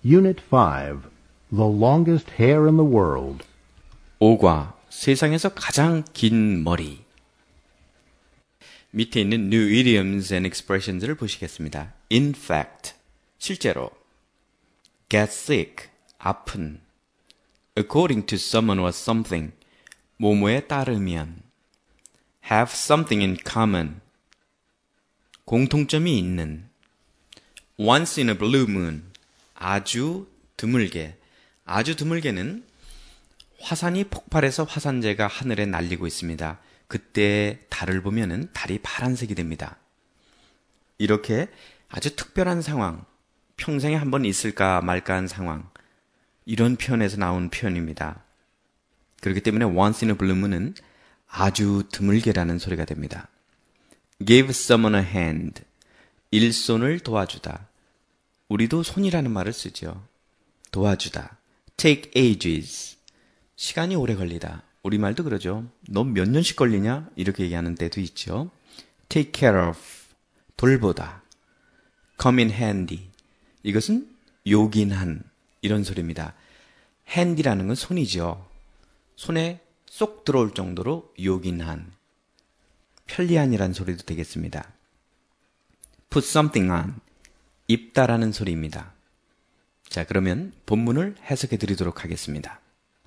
Unit 5, The Longest Hair in the World. 5과 세상에서 가장 긴 머리. 밑에 있는 new idioms and expressions를 보시겠습니다. In fact, 실제로. Get sick, 아픈. According to someone or something, 뭐뭐에 따르면. Have something in common, 공통점이 있는. Once in a blue moon, 아주 드물게. 아주 드물게는 화산이 폭발해서 화산재가 하늘에 날리고 있습니다. 그때 달을 보면은 달이 파란색이 됩니다. 이렇게 아주 특별한 상황, 평생에 한 번 있을까 말까 한 상황, 이런 표현에서 나온 표현입니다. 그렇기 때문에 once in a blue moon은 아주 드물게라는 소리가 됩니다. Give someone a hand, 일손을 도와주다. 우리도 손이라는 말을 쓰죠. 도와주다. Take ages, 시간이 오래 걸리다. 우리말도 그러죠. 너 몇 년씩 걸리냐? 이렇게 얘기하는 때도 있죠. Take care of, 돌보다. Come in handy, 이것은 요긴한, 이런 소리입니다. handy라는 건 손이죠. 손에 쏙 들어올 정도로 요긴한, 편리한이라는 소리도 되겠습니다. Put something on, 입다라는 소리입니다. 자, 그러면 본문을 해석해 드리도록 하겠습니다.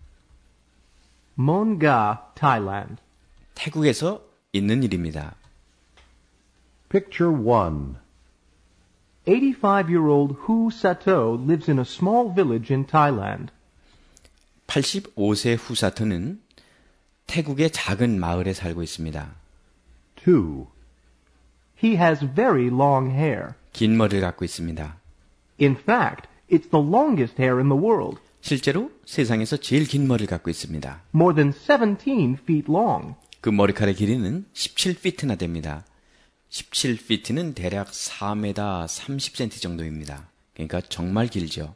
Monga, Thailand. 태국에서 있는 일입니다. Picture 1. 85-year-old Hu Sato lives in a small village in Thailand. 85세 후사토는 태국의 작은 마을에 살고 있습니다. 2. He has very long hair. 긴 머리를 갖고 있습니다. In fact, it's the longest hair in the world, 실제로 세상에서 제일 긴 머리를 갖고 있습니다. more than 17 feet long. 그 머리카락의 길이는 17피트나 됩니다. 17피트는 대략 4m 30cm 정도입니다. 그러니까 정말 길죠.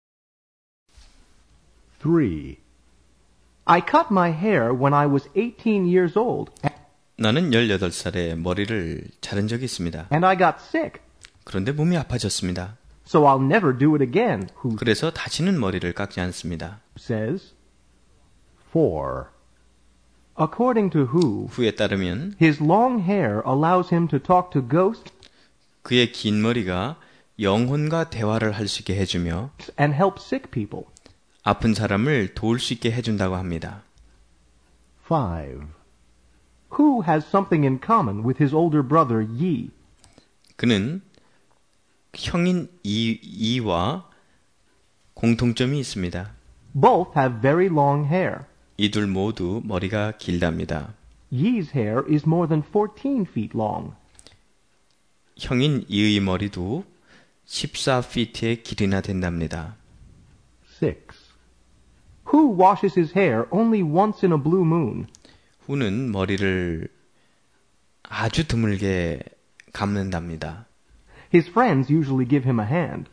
3. I cut my hair when I was 18 years old, 나는 18살에 머리를 자른 적이 있습니다. and I got sick, 그런데 몸이 아파졌습니다. so I'll never do it again, Hu 그래서 다시는 머리를 깎지 않습니다. says. 4. According to Hu, 후에 따르면 his long hair allows him to talk to ghosts 그의 긴 머리가 영혼과 대화를 할 수 있게 해주며 and help sick people. 아픈 사람을 도울 수 있게 해준다고 합니다. 5. Hu has something in common with his older brother Yi. 그는 형인 이와 공통점이 있습니다. Both have very long hair. 이 둘 모두 머리가 길답니다. Yi's hair is more than 14 feet long. 형인 이의 머리도 14피트의 길이나 된답니다. 6. Hu washes his hair only once in a blue moon. 후는 머리를 아주 드물게 감는답니다. His friends usually give him a hand.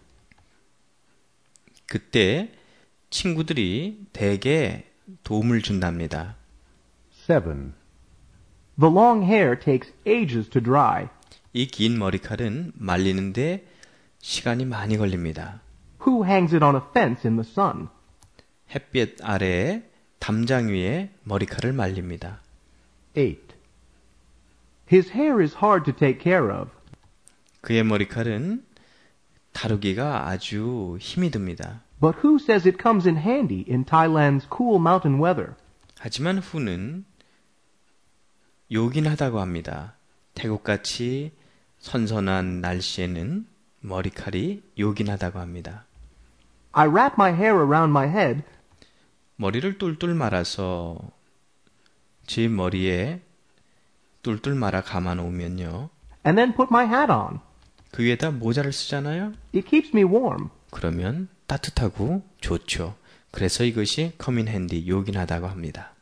그때 친구들이 대개 도움을 준답니다. 7. The long hair takes ages to dry. 이 긴 머리칼은 말리는데 시간이 많이 걸립니다. Hu hangs it on a fence in the sun. 햇빛 아래에 담장 위에 머리칼을 말립니다. 8. His hair is hard to take care of. 그의 머리칼은 다루기가 아주 힘이 듭니다. But Hu says it comes in handy in Thailand's cool mountain weather. 하지만 후는 요긴하다고 합니다. 태국같이 선선한 날씨에는 머리칼이 요긴하다고 합니다. I wrap my hair around my head 머리를 똘똘 말아서 제 머리에 똘똘 말아 감아 놓으면요. and then put my hat on. 그 위에다 모자를 쓰잖아요. It keeps me warm. 그러면 따뜻하고 좋죠. 그래서 이것이 come in handy, 요긴하다고 합니다.